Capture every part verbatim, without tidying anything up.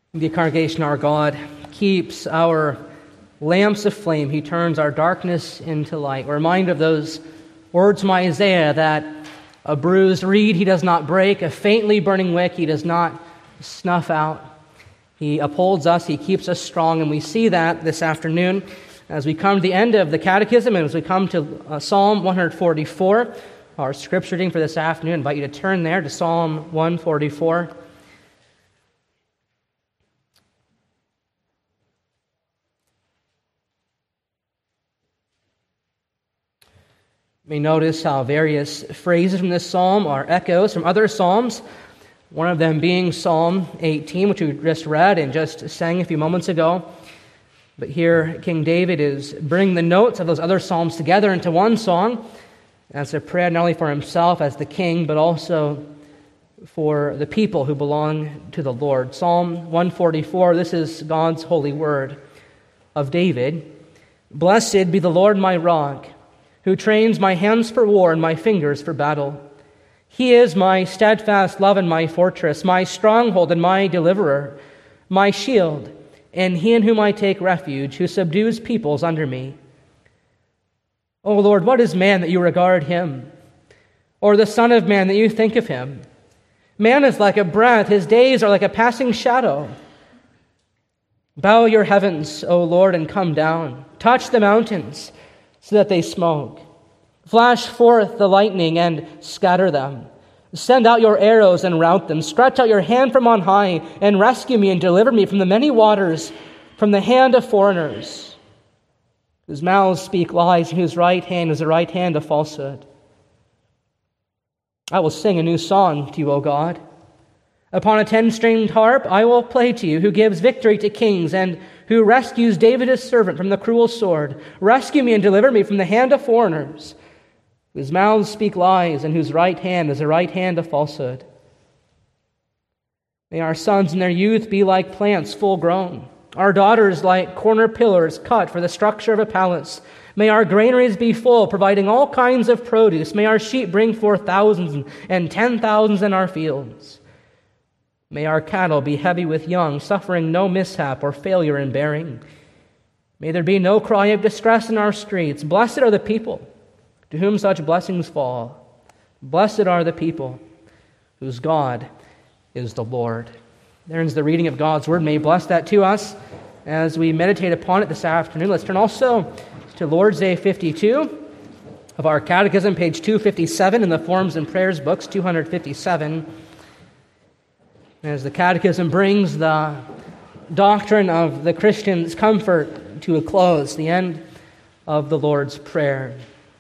The congregation, our God, keeps our lamps aflame. He turns our darkness into light. We're reminded of those words from Isaiah that a bruised reed he does not break, a faintly burning wick he does not snuff out. He upholds us, he keeps us strong, and we see that this afternoon as we come to the end of the Catechism and as we come to uh, Psalm one forty-four, our scripture reading for this afternoon. I invite you to turn there to Psalm one forty-four. You may notice how various phrases from this psalm are echoes from other psalms, one of them being Psalm eighteen, which we just read and just sang a few moments ago. But here, King David is bringing the notes of those other psalms together into one song as a prayer not only for himself as the king, but also for the people who belong to the Lord. Psalm one forty-four, this is God's holy word of David. Blessed be the Lord my rock, who trains my hands for war and my fingers for battle. He is my steadfast love and my fortress, my stronghold and my deliverer, my shield, and he in whom I take refuge, who subdues peoples under me. O Lord, what is man that you regard him? Or the son of man that you think of him? Man is like a breath, his days are like a passing shadow. Bow your heavens, O Lord, and come down. Touch the mountains, so that they smoke. Flash forth the lightning and scatter them. Send out your arrows and rout them. Stretch out your hand from on high and rescue me and deliver me from the many waters, from the hand of foreigners, whose mouths speak lies and whose right hand is the right hand of falsehood. I will sing a new song to you, O God. Upon a ten-stringed harp I will play to you, who gives victory to kings and who rescues David his servant from the cruel sword. Rescue me and deliver me from the hand of foreigners, whose mouths speak lies and whose right hand is the right hand of falsehood. May our sons in their youth be like plants full grown, our daughters like corner pillars cut for the structure of a palace. May our granaries be full, providing all kinds of produce. May our sheep bring forth thousands and ten thousands in our fields. May our cattle be heavy with young, suffering no mishap or failure in bearing. May there be no cry of distress in our streets. Blessed are the people to whom such blessings fall. Blessed are the people whose God is the Lord. There ends the reading of God's word. May He bless that to us as we meditate upon it this afternoon. Let's turn also to Lord's Day fifty-two of our Catechism, page two fifty-seven in the Forms and Prayers books, two fifty-seven. As the Catechism brings the doctrine of the Christian's comfort to a close, the end of the Lord's Prayer.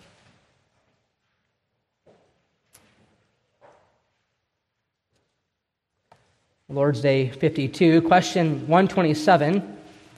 Lord's Day fifty-two, question one twenty-seven.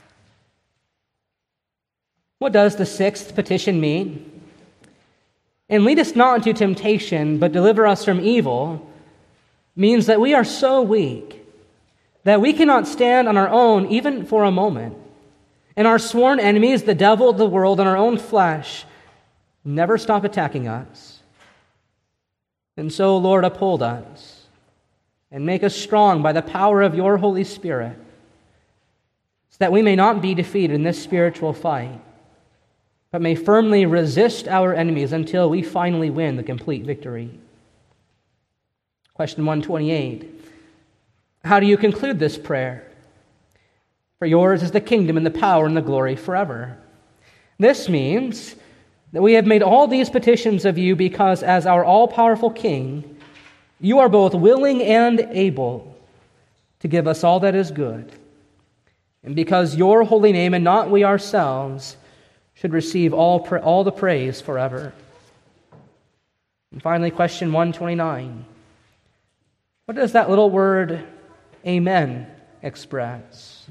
What does the sixth petition mean? And lead us not into temptation, but deliver us from evil, means that we are so weak that we cannot stand on our own even for a moment. And our sworn enemies, the devil, the world, and our own flesh, never stop attacking us. And so, Lord, uphold us and make us strong by the power of your Holy Spirit, so that we may not be defeated in this spiritual fight, but may firmly resist our enemies until we finally win the complete victory. Question one twenty-eight. How do you conclude this prayer? For yours is the kingdom and the power and the glory forever. This means that we have made all these petitions of you because as our all-powerful King, you are both willing and able to give us all that is good. And because your holy name and not we ourselves should receive all, pra- all the praise forever. And finally, question one twenty-nine. What does that little word, amen, express?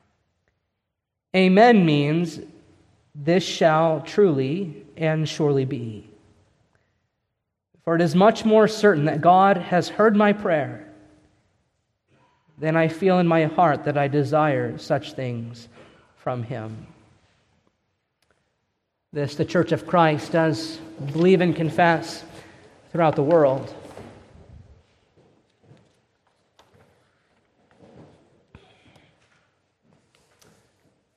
Amen means, this shall truly and surely be. For it is much more certain that God has heard my prayer than I feel in my heart that I desire such things from Him. This the Church of Christ does believe and confess throughout the world.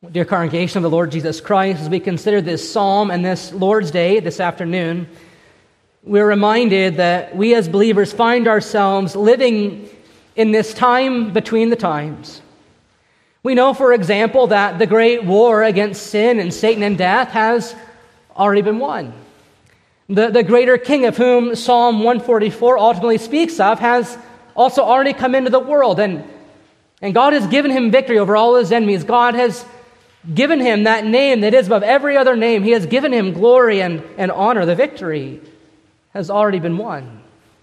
Dear congregation of the Lord Jesus Christ, as we consider this psalm and this Lord's Day this afternoon, we're reminded that we as believers find ourselves living in this time between the times. We know, for example, that the great war against sin and Satan and death has already been won. The, the greater king of whom Psalm one forty-four ultimately speaks of has also already come into the world, and, and God has given him victory over all his enemies. God has given him that name that is above every other name. He has given him glory and, and honor. The victory has already been won.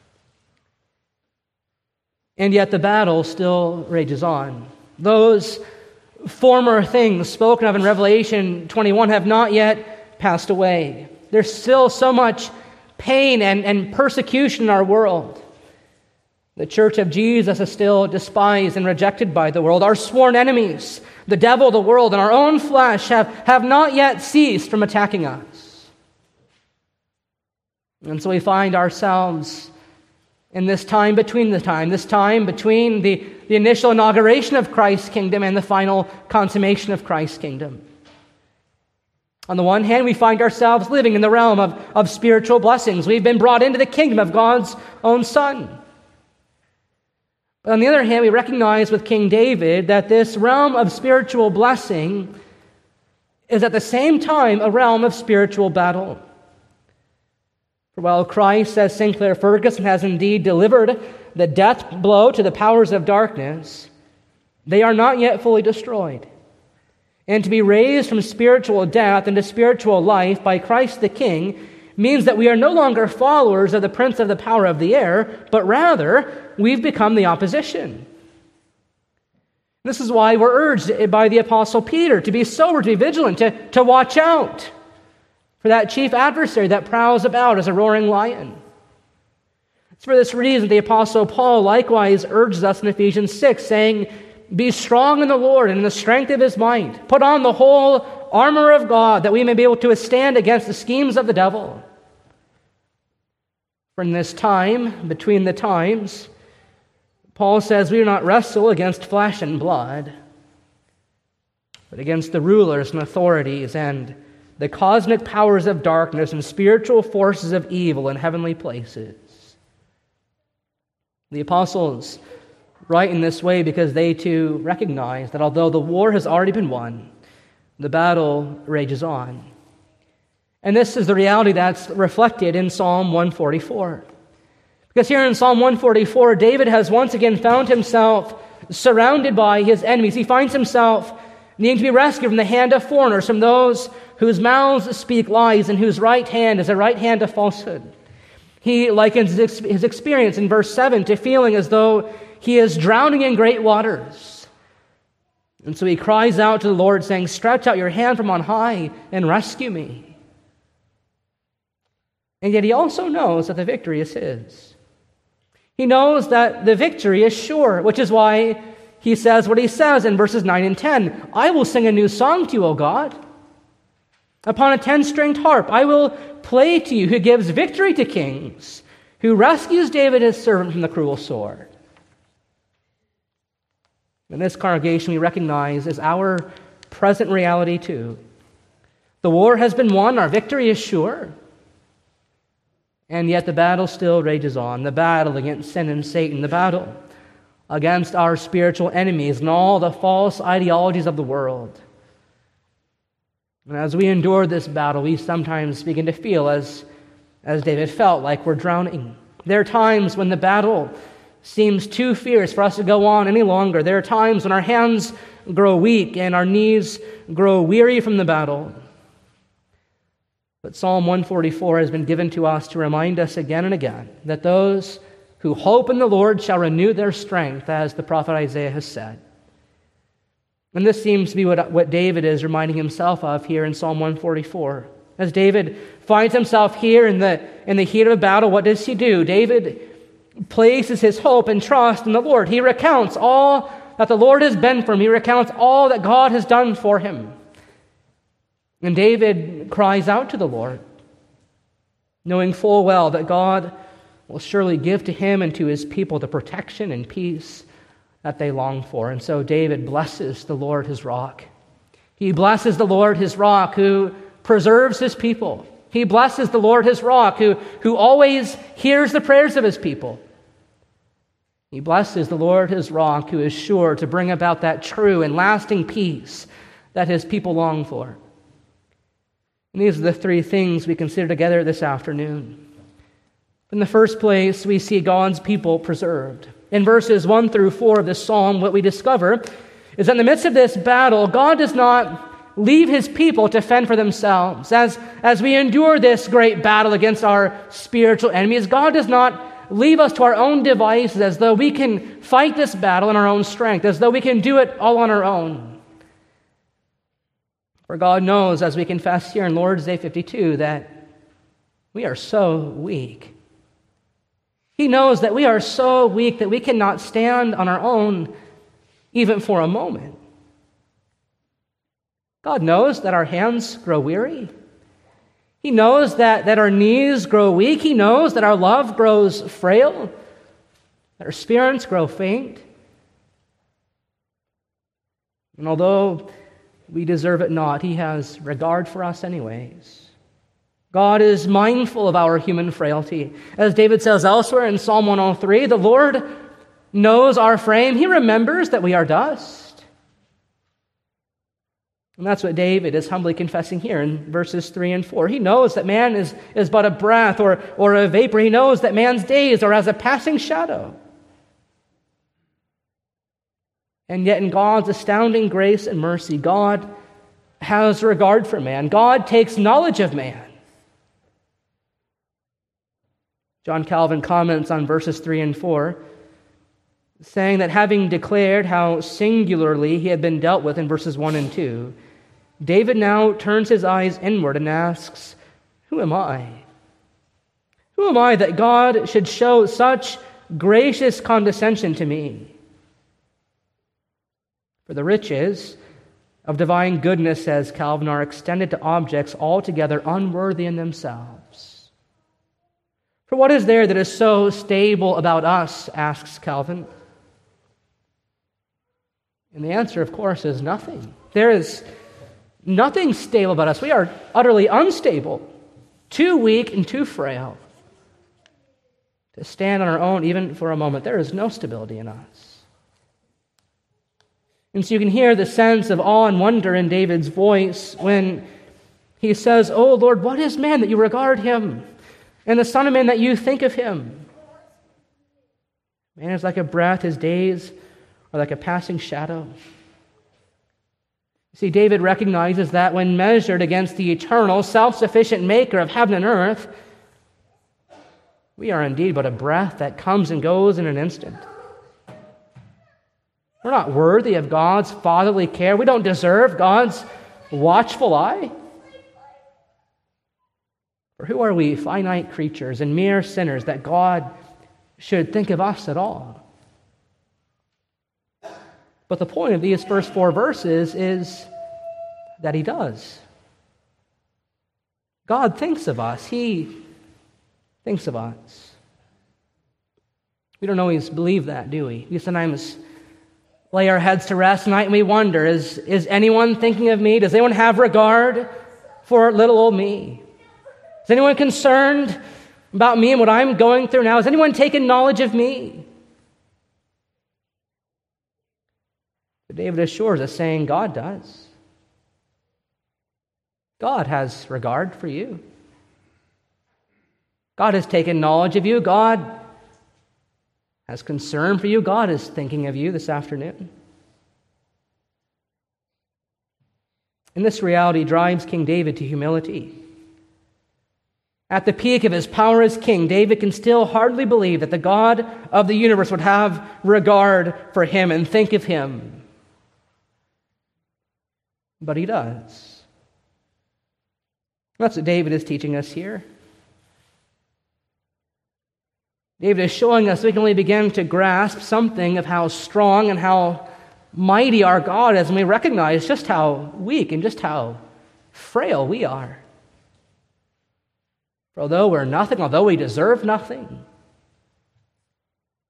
And yet the battle still rages on. Those former things spoken of in Revelation twenty-one have not yet passed away. There's still so much pain and, and persecution in our world. The church of Jesus is still despised and rejected by the world. Our sworn enemies, the devil, the world, and our own flesh have, have not yet ceased from attacking us. And so we find ourselves in this time between the time, this time between the, the initial inauguration of Christ's kingdom and the final consummation of Christ's kingdom. On the one hand, we find ourselves living in the realm of, of spiritual blessings. We've been brought into the kingdom of God's own Son. But on the other hand, we recognize with King David that this realm of spiritual blessing is at the same time a realm of spiritual battle. For while Christ, as Saint Clare Ferguson, has indeed delivered the death blow to the powers of darkness, they are not yet fully destroyed. And to be raised from spiritual death into spiritual life by Christ the King means that we are no longer followers of the prince of the power of the air, but rather we've become the opposition. This is why we're urged by the Apostle Peter to be sober, to be vigilant, to, to watch out for that chief adversary that prowls about as a roaring lion. It's for this reason the Apostle Paul likewise urges us in Ephesians six, saying, "Be strong in the Lord and in the strength of his might. Put on the whole armor of God, that we may be able to withstand against the schemes of the devil. For in this time, between the times," Paul says, "we do not wrestle against flesh and blood, but against the rulers and authorities and the cosmic powers of darkness and spiritual forces of evil in heavenly places." The apostles write in this way because they too recognize that although the war has already been won, the battle rages on. And this is the reality that's reflected in Psalm one forty-four. Because here in Psalm one forty-four, David has once again found himself surrounded by his enemies. He finds himself needing to be rescued from the hand of foreigners, from those whose mouths speak lies and whose right hand is a right hand of falsehood. He likens his experience in verse seven to feeling as though he is drowning in great waters. And so he cries out to the Lord, saying, "Stretch out your hand from on high and rescue me." And yet he also knows that the victory is his. He knows that the victory is sure, which is why he says what he says in verses nine and ten. "I will sing a new song to you, O God. Upon a ten-stringed harp I will play to you, who gives victory to kings, who rescues David his servant from the cruel sword." And this congregation we recognize is our present reality too. The war has been won, our victory is sure. And yet the battle still rages on. The battle against sin and Satan, the battle against our spiritual enemies and all the false ideologies of the world. And as we endure this battle, we sometimes begin to feel, as, as David felt, like we're drowning. There are times when the battle seems too fierce for us to go on any longer. There are times when our hands grow weak and our knees grow weary from the battle. But Psalm one forty-four has been given to us to remind us again and again that those who hope in the Lord shall renew their strength, as the prophet Isaiah has said. And this seems to be what, what David is reminding himself of here in Psalm one forty-four. As David finds himself here in the, in the heat of a battle, what does he do? David places his hope and trust in the Lord. He recounts all that the Lord has been for him. He recounts all that God has done for him. And David cries out to the Lord, knowing full well that God will surely give to him and to his people the protection and peace that they long for. And so David blesses the Lord his rock. He He blesses the Lord his rock, who preserves his people. He blesses the Lord his rock, who, who always hears the prayers of his people. He blesses the Lord his rock, who is sure to bring about that true and lasting peace that his people long for. And these are the three things we consider together this afternoon. In the first place, we see God's people preserved. In verses one through four of this psalm, what we discover is that in the midst of this battle, God does not leave his people to fend for themselves. As, as we endure this great battle against our spiritual enemies, God does not leave us to our own devices as though we can fight this battle in our own strength, as though we can do it all on our own. For God knows, as we confess here in Lord's Day fifty-two, that we are so weak. He knows that we are so weak that we cannot stand on our own even for a moment. God knows that our hands grow weary. He knows that, that our knees grow weak. He knows that our love grows frail, that our spirits grow faint. And although we deserve it not, he has regard for us anyways. God is mindful of our human frailty. As David says elsewhere in Psalm one oh three, the Lord knows our frame. He remembers that we are dust. And that's what David is humbly confessing here in verses three and four. He knows that man is, is but a breath or, or a vapor. He knows that man's days are as a passing shadow. And yet in God's astounding grace and mercy, God has regard for man. God takes knowledge of man. John Calvin comments on verses three and four, saying that having declared how singularly he had been dealt with in verses one and two, David now turns his eyes inward and asks, "Who am I? Who am I that God should show such gracious condescension to me?" For the riches of divine goodness, says Calvin, are extended to objects altogether unworthy in themselves. For what is there that is so stable about us, asks Calvin. And the answer, of course, is nothing. There is nothing stable about us. We are utterly unstable, too weak and too frail to stand on our own even for a moment. There is no stability in us. And so you can hear the sense of awe and wonder in David's voice when he says, "Oh Lord, what is man that you regard him? And the Son of Man that you think of him? Man is like a breath, his days are like a passing shadow." See, David recognizes that when measured against the eternal, self-sufficient maker of heaven and earth, we are indeed but a breath that comes and goes in an instant. We're not worthy of God's fatherly care. We don't deserve God's watchful eye. For who are we, finite creatures and mere sinners, that God should think of us at all? But the point of these first four verses is that he does. God thinks of us. He thinks of us. We don't always believe that, do we? We sometimes lay our heads to rest tonight and we wonder, is, is anyone thinking of me? Does anyone have regard for little old me? Is anyone concerned about me and what I'm going through now? Has anyone taken knowledge of me? But David assures us, saying, God does. God has regard for you. God has taken knowledge of you. God has concern for you. God is thinking of you this afternoon. And this reality drives King David to humility. At the peak of his power as king, David can still hardly believe that the God of the universe would have regard for him and think of him. But he does. That's what David is teaching us here. David is showing us we can only begin to grasp something of how strong and how mighty our God is, and we recognize just how weak and just how frail we are. For although we're nothing, although we deserve nothing,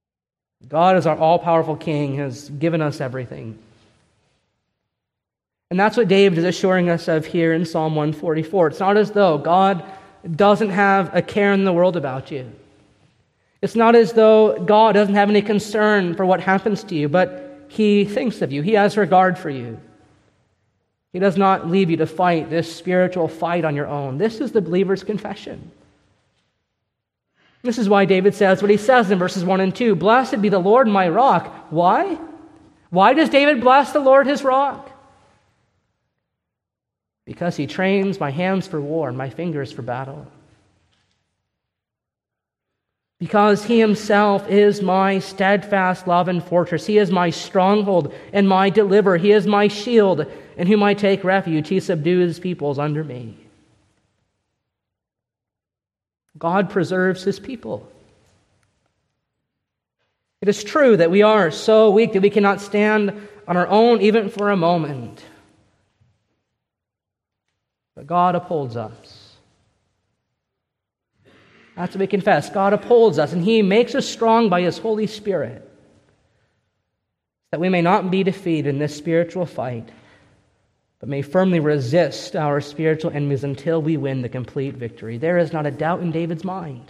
God, as our all-powerful King, has given us everything. And that's what David is assuring us of here in Psalm one forty-four. It's not as though God doesn't have a care in the world about you. It's not as though God doesn't have any concern for what happens to you, but He thinks of you. He has regard for you. He does not leave you to fight this spiritual fight on your own. This is the believer's confession. This is why David says what he says in verses one and two. Blessed be the Lord my rock. Why? Why does David bless the Lord his rock? Because He trains my hands for war and my fingers for battle. Because He Himself is my steadfast love and fortress. He is my stronghold and my deliverer. He is my shield in whom I take refuge. He subdues peoples under me. God preserves His people. It is true that we are so weak that we cannot stand on our own even for a moment. But God upholds us. That's what we confess. God upholds us, and He makes us strong by His Holy Spirit, that we may not be defeated in this spiritual fight, but may firmly resist our spiritual enemies until we win the complete victory. There is not a doubt in David's mind.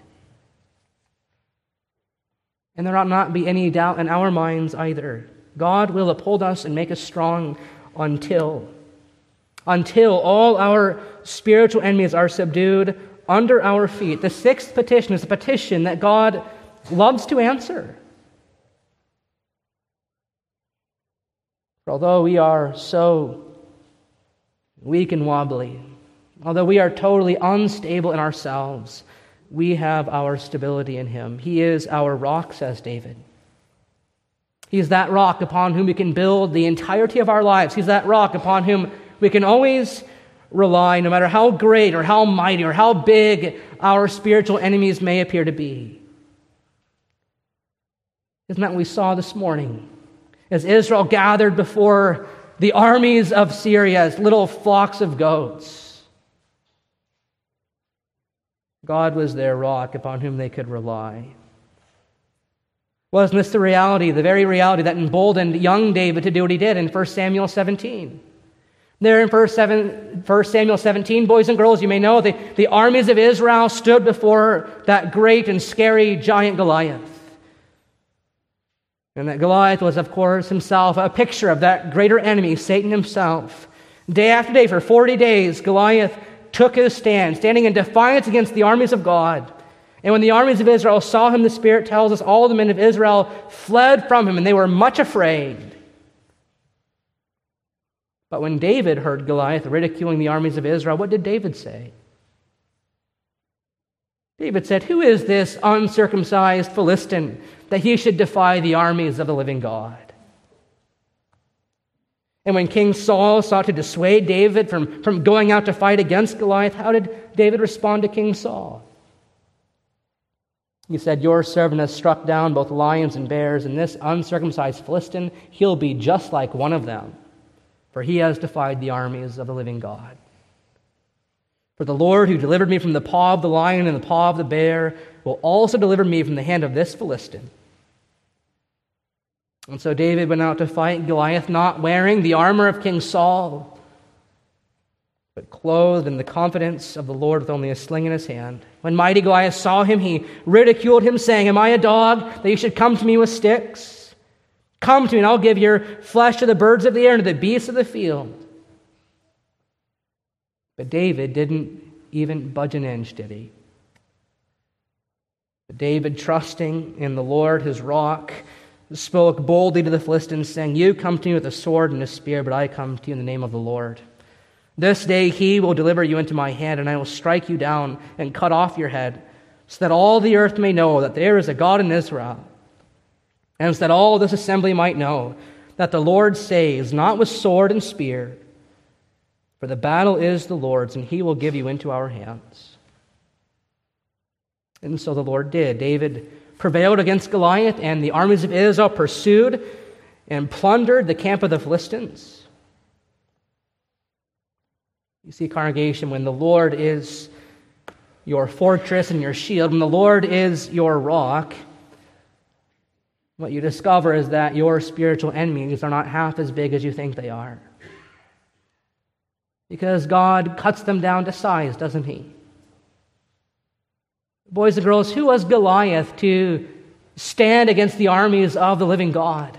And there ought not be any doubt in our minds either. God will uphold us and make us strong until, until all our spiritual enemies are subdued under our feet. The sixth petition is a petition that God loves to answer. For although we are so weak and wobbly, although we are totally unstable in ourselves, we have our stability in Him. He is our rock, says David. He is that rock upon whom we can build the entirety of our lives. He's that rock upon whom we can always rely, no matter how great or how mighty or how big our spiritual enemies may appear to be. Isn't that what we saw this morning? As Israel gathered before the armies of Syria as little flocks of goats, God was their rock upon whom they could rely. Wasn't this the reality, the very reality that emboldened young David to do what he did in First Samuel seventeen? There in First Samuel seventeen, boys and girls, you may know, the, the armies of Israel stood before that great and scary giant Goliath. And that Goliath was, of course, himself a picture of that greater enemy, Satan himself. Day after day, for forty days, Goliath took his stand, standing in defiance against the armies of God. And when the armies of Israel saw him, the Spirit tells us all the men of Israel fled from him, and they were much afraid. But when David heard Goliath ridiculing the armies of Israel, what did David say? David said, "Who is this uncircumcised Philistine that he should defy the armies of the living God?" And when King Saul sought to dissuade David from, from going out to fight against Goliath, how did David respond to King Saul? He said, "Your servant has struck down both lions and bears, and this uncircumcised Philistine, he'll be just like one of them, for he has defied the armies of the living God. For the Lord who delivered me from the paw of the lion and the paw of the bear will also deliver me from the hand of this Philistine." And so David went out to fight Goliath, not wearing the armor of King Saul, but clothed in the confidence of the Lord with only a sling in his hand. When mighty Goliath saw him, he ridiculed him, saying, "Am I a dog that you should come to me with sticks? Come to me, and I'll give your flesh to the birds of the air and to the beasts of the field." But David didn't even budge an inch, did he? But David, trusting in the Lord, his rock, spoke boldly to the Philistines, saying, "You come to me with a sword and a spear, but I come to you in the name of the Lord. This day he will deliver you into my hand, and I will strike you down and cut off your head, so that all the earth may know that there is a God in Israel, and so that all this assembly might know that the Lord saves, not with sword and spear, for the battle is the Lord's, and he will give you into our hands." And so the Lord did. David prevailed against Goliath, and the armies of Israel pursued and plundered the camp of the Philistines. You see, congregation, when the Lord is your fortress and your shield, when the Lord is your rock, what you discover is that your spiritual enemies are not half as big as you think they are. because God cuts them down to size, doesn't he? Boys and girls, who was Goliath to stand against the armies of the living God?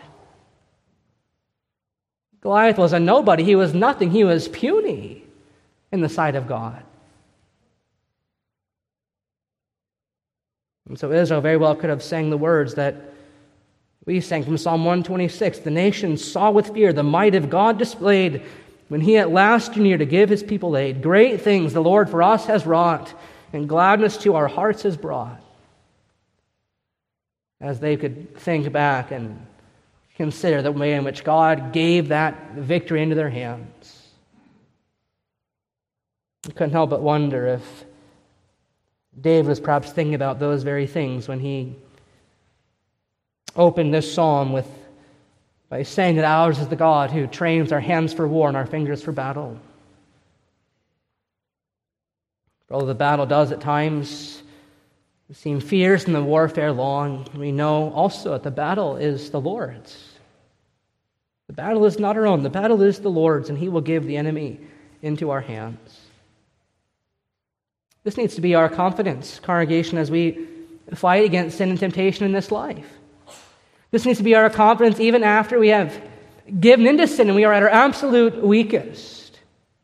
Goliath was a nobody. He was nothing. He was puny in the sight of God. And so Israel very well could have sang the words that we sang from Psalm one twenty-six. The nations saw with fear the might of God displayed when he at last drew near to give his people aid. Great things the Lord for us has wrought, and gladness to our hearts has brought. As they could think back and consider the way in which God gave that victory into their hands. I couldn't help but wonder if David was perhaps thinking about those very things when he opened this psalm with by saying that ours is the God who trains our hands for war and our fingers for battle. Although the battle does at times seem fierce and the warfare long, we know also that the battle is the Lord's. The battle is not our own. The battle is the Lord's, and he will give the enemy into our hands. This needs to be our confidence, congregation, as we fight against sin and temptation in this life. This needs to be our confidence even after we have given into sin and we are at our absolute weakest.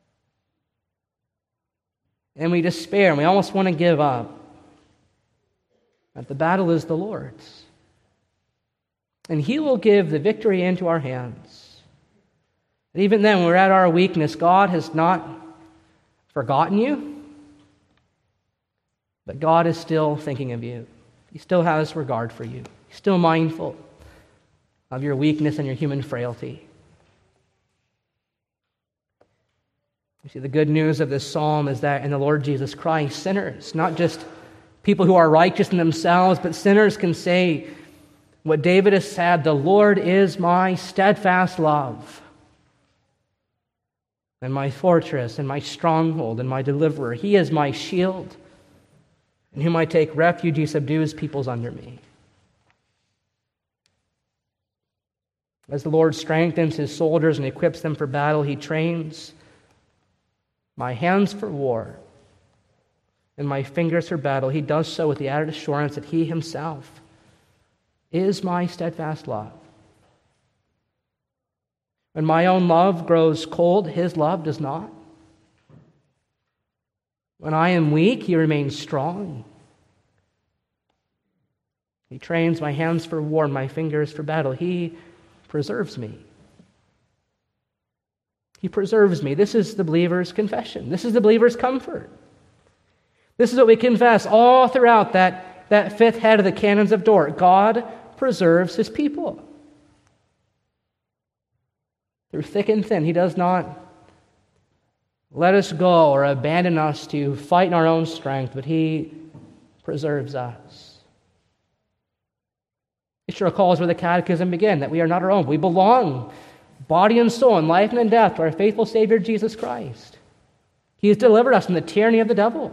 And we despair and we almost want to give up. But the battle is the Lord's. And he will give the victory into our hands. And even then, when we're at our weakness, God has not forgotten you, but God is still thinking of you. He still has regard for you. He's still mindful of your weakness and your human frailty. You see, the good news of this psalm is that in the Lord Jesus Christ, sinners, not just people who are righteous in themselves, but sinners can say what David has said, the Lord is my steadfast love, and my fortress, and my stronghold, and my deliverer. He is my shield, in whom I take refuge. He subdues peoples under me. As the Lord strengthens his soldiers and equips them for battle, he trains my hands for war and my fingers for battle. He does so with the added assurance that he himself is my steadfast love. When my own love grows cold, his love does not. When I am weak, he remains strong. He trains my hands for war and my fingers for battle. He preserves me. He preserves me. This is the believer's confession. This is the believer's comfort. This is what we confess all throughout that, that fifth head of the canons of Dort. God preserves his people. Through thick and thin, he does not let us go or abandon us to fight in our own strength, but he preserves us. It recalls where the Catechism began, that we are not our own. We belong, body and soul, in life and in death, to our faithful Savior, Jesus Christ. He has delivered us from the tyranny of the devil.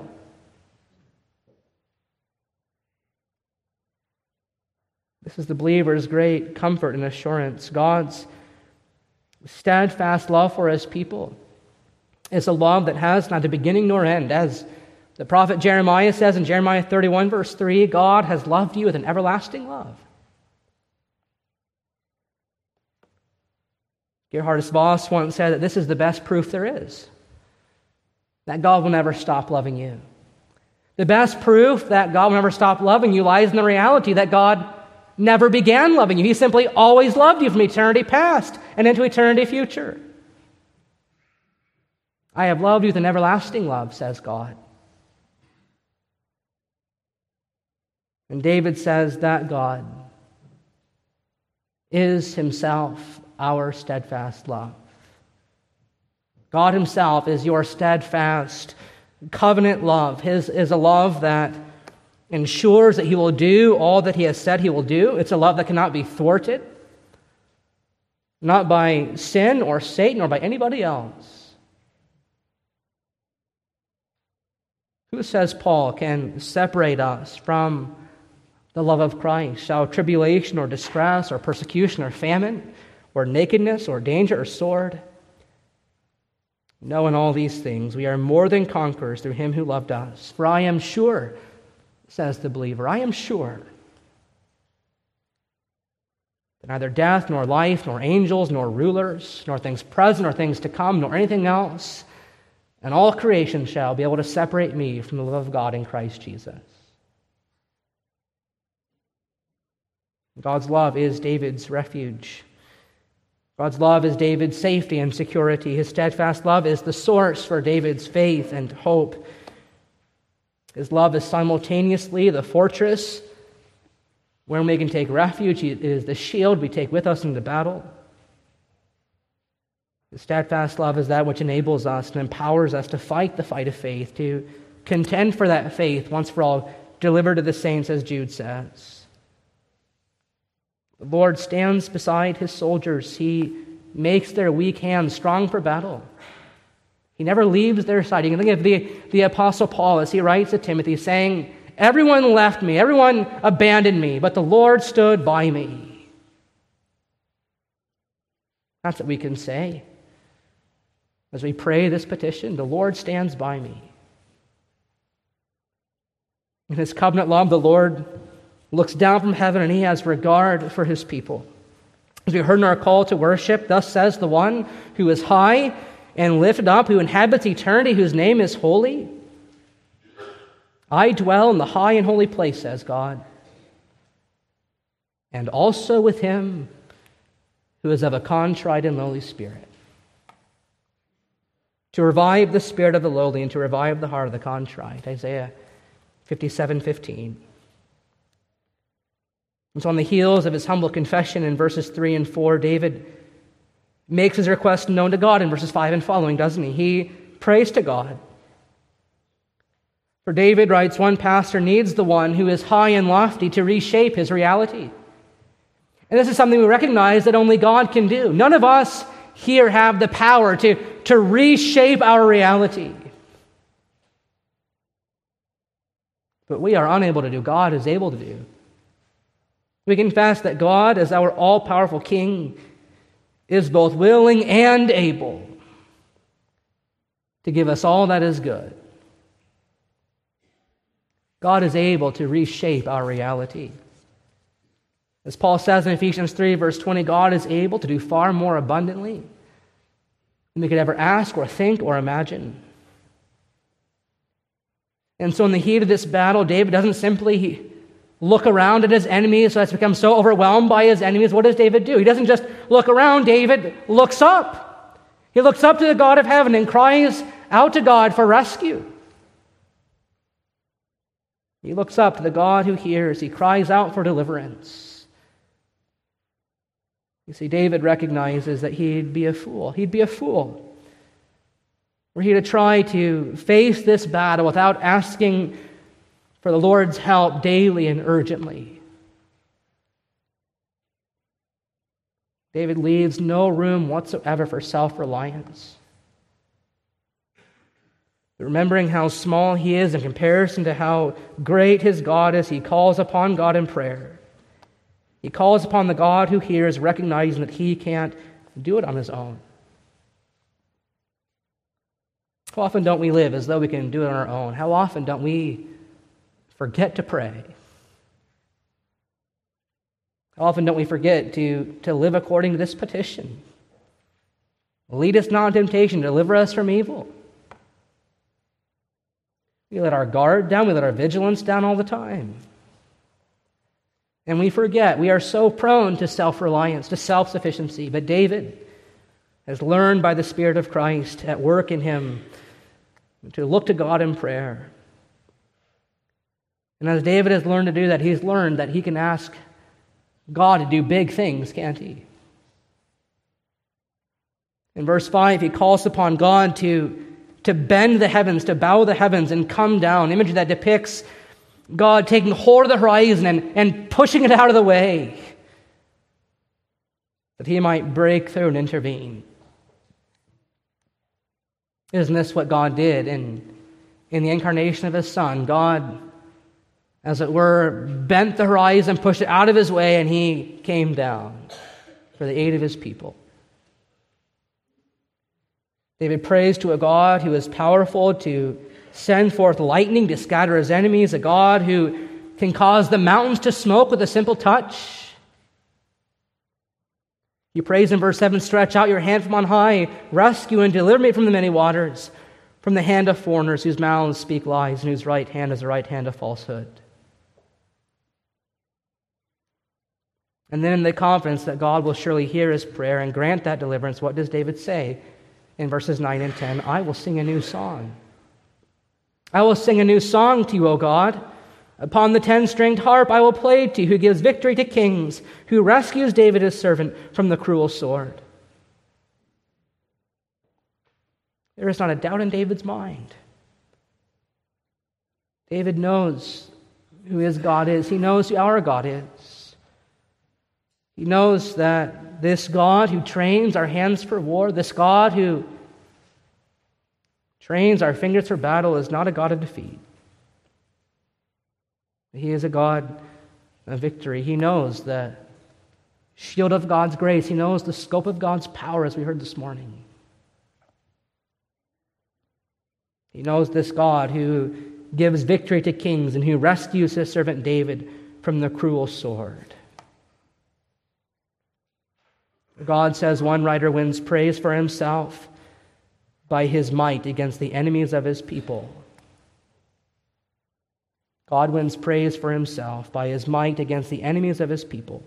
This is the believer's great comfort and assurance. God's steadfast love for his people is a love that has neither beginning nor end. As the prophet Jeremiah says in Jeremiah thirty-one, verse three, God has loved you with an everlasting love. Gerhardus Voss once said that this is the best proof there is, that God will never stop loving you. The best proof that God will never stop loving you lies in the reality that God never began loving you. He simply always loved you from eternity past and into eternity future. I have loved you with an everlasting love, says God. And David says that God is himself our steadfast love. God himself is your steadfast covenant love. His is a love that ensures that he will do all that he has said he will do. It's a love that cannot be thwarted, not by sin or Satan or by anybody else. Who, says Paul, can separate us from the love of Christ? Shall tribulation or distress or persecution or famine or nakedness or danger or sword? No, in all these things, we are more than conquerors through him who loved us. For I am sure, says the believer, I am sure that neither death, nor life, nor angels, nor rulers, nor things present, nor things to come, nor anything else, and all creation shall be able to separate me from the love of God in Christ Jesus. God's love is David's refuge. God's love is David's safety and security. His steadfast love is the source for David's faith and hope. His love is simultaneously the fortress where we can take refuge. It is the shield we take with us into battle. The steadfast love is that which enables us and empowers us to fight the fight of faith, to contend for that faith once for all, delivered to the saints, as Jude says. The Lord stands beside his soldiers. He makes their weak hands strong for battle. He never leaves their side. You can think of the, the Apostle Paul as he writes to Timothy saying, everyone left me, everyone abandoned me, but the Lord stood by me. That's what we can say as we pray this petition. The Lord stands by me. In his covenant love, the Lord looks down from heaven and he has regard for his people. As we heard in our call to worship, thus says the one who is high and lifted up, who inhabits eternity, whose name is holy. I dwell in the high and holy place, says God, and also with him who is of a contrite and lowly spirit, to revive the spirit of the lowly and to revive the heart of the contrite. Isaiah fifty-seven fifteen. And so on the heels of his humble confession in verses three and four, David makes his request known to God in verses five and following, doesn't he? He prays to God. For David, writes one pastor, needs the one who is high and lofty to reshape his reality. And this is something we recognize that only God can do. None of us here have the power to, to reshape our reality. But we are unable to do. God is able to do. We confess that God, as our all-powerful King, is both willing and able to give us all that is good. God is able to reshape our reality. As Paul says in Ephesians three, verse twenty, God is able to do far more abundantly than we could ever ask or think or imagine. And so in the heat of this battle, David doesn't simply look around at his enemies, so has become so overwhelmed by his enemies. What does David do? He doesn't just look around. David looks up. He looks up to the God of heaven and cries out to God for rescue. He looks up to the God who hears. He cries out for deliverance. You see, David recognizes that he'd be a fool. He'd be a fool were he to try to face this battle without asking for the Lord's help daily and urgently. David leaves no room whatsoever for self-reliance. Remembering how small he is in comparison to how great his God is, he calls upon God in prayer. He calls upon the God who hears, recognizing that he can't do it on his own. How often don't we live as though we can do it on our own? How often don't we forget to pray? How often don't we forget to, to live according to this petition? Lead us not in temptation, deliver us from evil. We let our guard down, we let our vigilance down all the time. And we forget, we are so prone to self-reliance, to self-sufficiency. But David has learned by the Spirit of Christ at work in him to look to God in prayer. And as David has learned to do that, he's learned that he can ask God to do big things, can't he? In verse five, he calls upon God to, to bend the heavens, to bow the heavens and come down, an image that depicts God taking hold of the horizon and, and pushing it out of the way, that he might break through and intervene. Isn't this what God did in, in the incarnation of his Son? God, as it were, bent the horizon, pushed it out of his way, and he came down for the aid of his people. David prays to a God who is powerful to send forth lightning to scatter his enemies, a God who can cause the mountains to smoke with a simple touch. He prays in verse seven, "Stretch out your hand from on high, rescue and deliver me from the many waters, from the hand of foreigners whose mouths speak lies and whose right hand is the right hand of falsehood." And then in the confidence that God will surely hear his prayer and grant that deliverance, what does David say in verses nine and ten? "I will sing a new song. I will sing a new song to you, O God. Upon the ten-stringed harp I will play to you, who gives victory to kings, who rescues David his servant from the cruel sword." There is not a doubt in David's mind. David knows who his God is. He knows who our God is. He knows that this God who trains our hands for war, this God who trains our fingers for battle, is not a God of defeat. He is a God of victory. He knows the shield of God's grace. He knows the scope of God's power, as we heard this morning. He knows this God who gives victory to kings and who rescues his servant David from the cruel sword. God, says one writer, wins praise for himself by his might against the enemies of his people. God wins praise for himself by his might against the enemies of his people.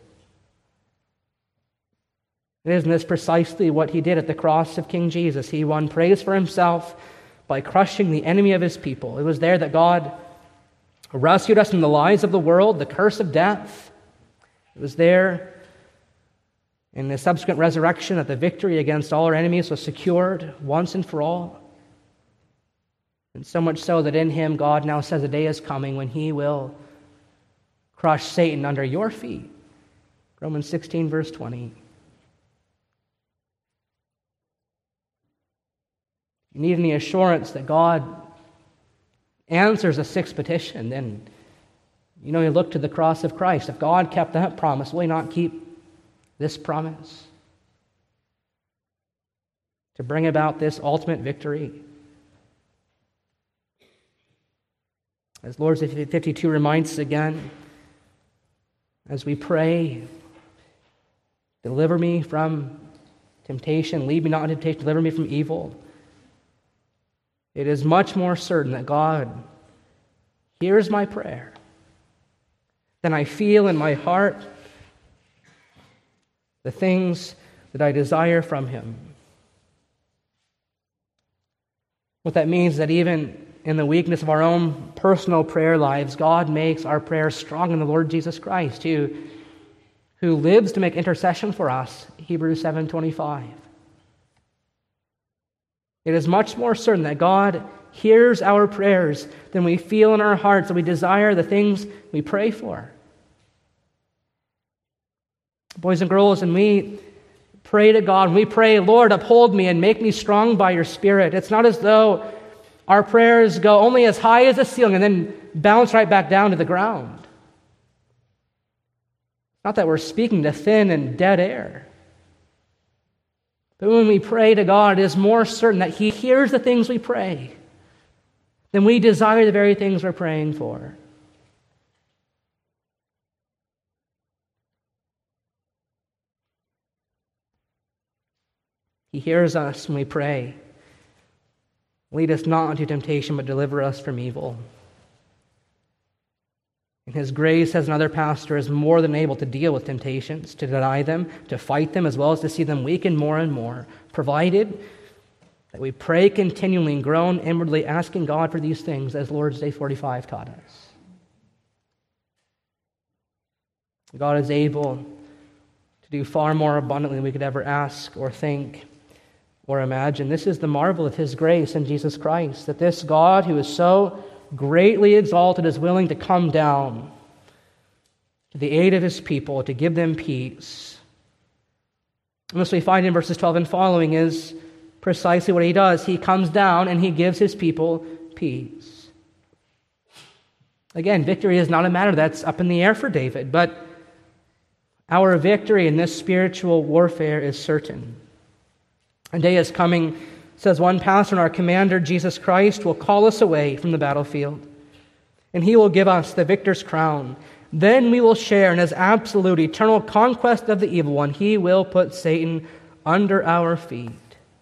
And isn't this precisely what he did at the cross of King Jesus? He won praise for himself by crushing the enemy of his people. It was there that God rescued us from the lies of the world, the curse of death. It was there in the subsequent resurrection that the victory against all our enemies was secured once and for all. And so much so that in him, God now says a day is coming when he will crush Satan under your feet. Romans sixteen, verse twenty. If you need any assurance that God answers a sixth petition, then you know you look to the cross of Christ. If God kept that promise, will he not keep this promise to bring about this ultimate victory? As Lord's fifty-two reminds us again, as we pray, deliver me from temptation, lead me not into temptation, deliver me from evil. It is much more certain that God hears my prayer than I feel in my heart the things that I desire from him. What that means is that even in the weakness of our own personal prayer lives, God makes our prayers strong in the Lord Jesus Christ, who, who lives to make intercession for us, Hebrews seven twenty-five. It is much more certain that God hears our prayers than we feel in our hearts that we desire the things we pray for. Boys and girls, and we pray to God, and we pray, "Lord, uphold me and make me strong by your Spirit." It's not as though our prayers go only as high as the ceiling and then bounce right back down to the ground. Not that we're speaking to thin and dead air. But when we pray to God, it is more certain that he hears the things we pray than we desire the very things we're praying for. He hears us when we pray. Lead us not into temptation, but deliver us from evil. And his grace, as another pastor, is more than able to deal with temptations, to deny them, to fight them, as well as to see them weaken more and more, provided that we pray continually and groan inwardly, asking God for these things, as Lord's Day forty-five taught us. God is able to do far more abundantly than we could ever ask or think or imagine. This is the marvel of his grace in Jesus Christ, that this God who is so greatly exalted is willing to come down to the aid of his people, to give them peace. And this we find in verses twelve and following is precisely what he does. He comes down and he gives his people peace. Again, victory is not a matter that's up in the air for David, but our victory in this spiritual warfare is certain. A day is coming, says one pastor, and our commander, Jesus Christ, will call us away from the battlefield, and he will give us the victor's crown. Then we will share in his absolute, eternal conquest of the evil one. He will put Satan under our feet.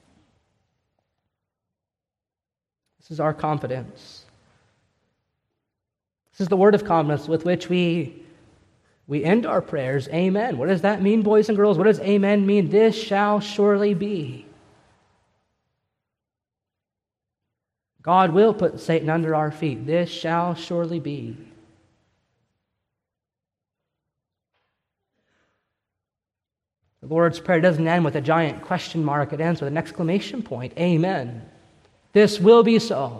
This is our confidence. This is the word of confidence with which we, we end our prayers. Amen. What does that mean, boys and girls? What does amen mean? This shall surely be. God will put Satan under our feet. This shall surely be. The Lord's Prayer doesn't end with a giant question mark. It ends with an exclamation point. Amen. This will be so.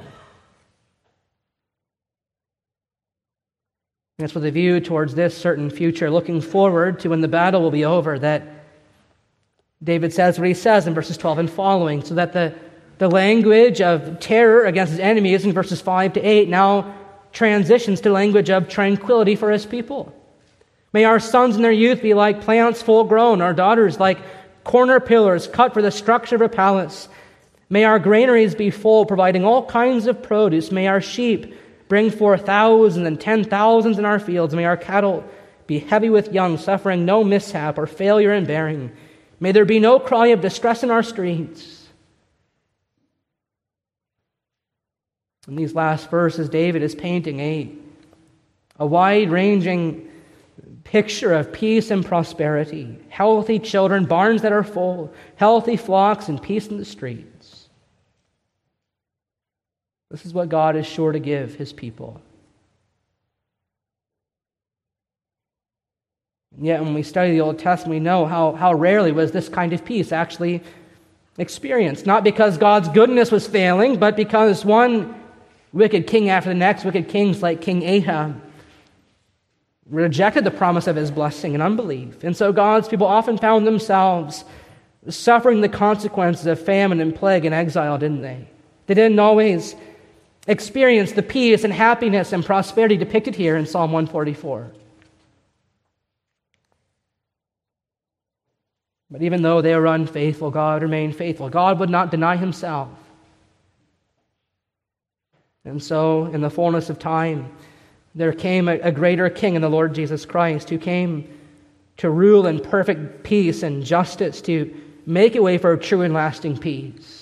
And it's with a view towards this certain future, looking forward to when the battle will be over, that David says what he says in verses twelve and following, so that the, the language of terror against his enemies in verses five to eight now transitions to language of tranquility for his people. May our sons in their youth be like plants full grown, our daughters like corner pillars cut for the structure of a palace. May our granaries be full, providing all kinds of produce. May our sheep bring forth thousands and ten thousands in our fields. May our cattle be heavy with young, suffering no mishap or failure in bearing. May there be no cry of distress in our streets. In these last verses, David is painting a, a wide-ranging picture of peace and prosperity, healthy children, barns that are full, healthy flocks, and peace in the streets. This is what God is sure to give his people. And yet, when we study the Old Testament, we know how, how rarely was this kind of peace actually experienced. Not because God's goodness was failing, but because one wicked king after the next, wicked kings like King Ahab, rejected the promise of his blessing in unbelief. And so God's people often found themselves suffering the consequences of famine and plague and exile, didn't they? They didn't always experience the peace and happiness and prosperity depicted here in Psalm one forty-four. But even though they were unfaithful, God remained faithful. God would not deny himself. And so, in the fullness of time, there came a, a greater king in the Lord Jesus Christ, who came to rule in perfect peace and justice, to make a way for true and lasting peace.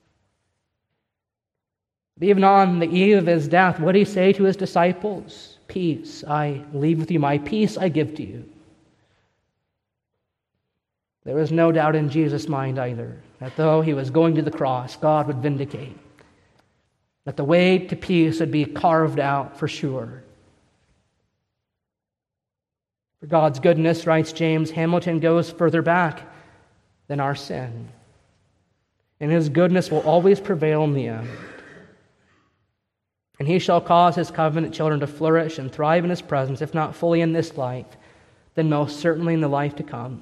But even on the eve of his death, what did he say to his disciples? Peace I leave with you, my peace I give to you. There was no doubt in Jesus' mind either, that though he was going to the cross, God would vindicate, that the way to peace would be carved out for sure. For God's goodness, writes James Hamilton, goes further back than our sin. And his goodness will always prevail in the end. And he shall cause his covenant children to flourish and thrive in his presence, if not fully in this life, then most certainly in the life to come.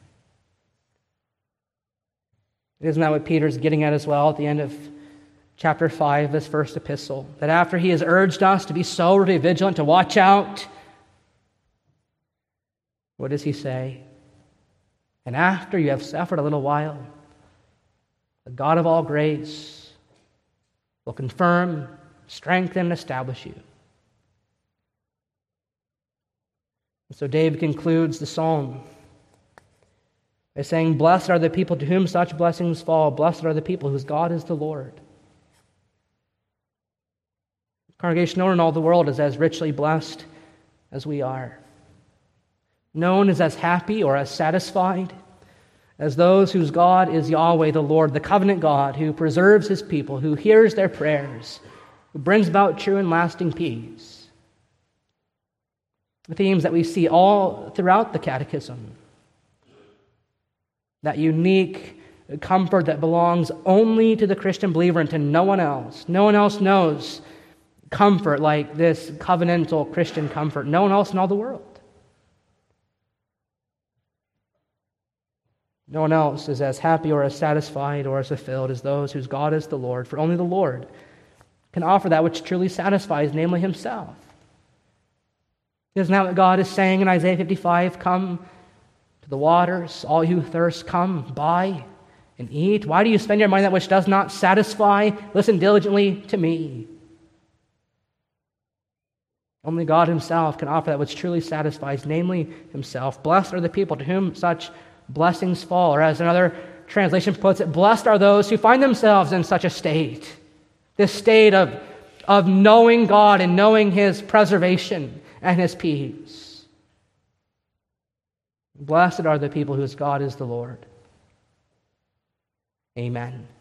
Isn't that what Peter's getting at as well at the end of chapter five of this first epistle? That after he has urged us to be sober, to be vigilant, to watch out, what does he say? And after you have suffered a little while, the God of all grace will confirm, strengthen, and establish you. And so David concludes the psalm by saying, blessed are the people to whom such blessings fall. Blessed are the people whose God is the Lord. Congregation, no one in all the world is as richly blessed as we are. No one is as happy or as satisfied as those whose God is Yahweh the Lord, the covenant God, who preserves his people, who hears their prayers, who brings about true and lasting peace. The themes that we see all throughout the Catechism. That unique comfort that belongs only to the Christian believer and to no one else. No one else knows comfort like this covenantal Christian comfort. No one else in all the world. No one else is as happy or as satisfied or as fulfilled as those whose God is the Lord, for only the Lord can offer that which truly satisfies, namely himself. Isn't that what God is saying in Isaiah fifty-five? Come to the waters, all you who thirst, come, buy and eat? Why do you spend your money that which does not satisfy? Listen diligently to me. Only God himself can offer that which truly satisfies, namely himself. Blessed are the people to whom such blessings fall. Or as another translation puts it, blessed are those who find themselves in such a state. This state of, of knowing God and knowing his preservation and his peace. Blessed are the people whose God is the Lord. Amen.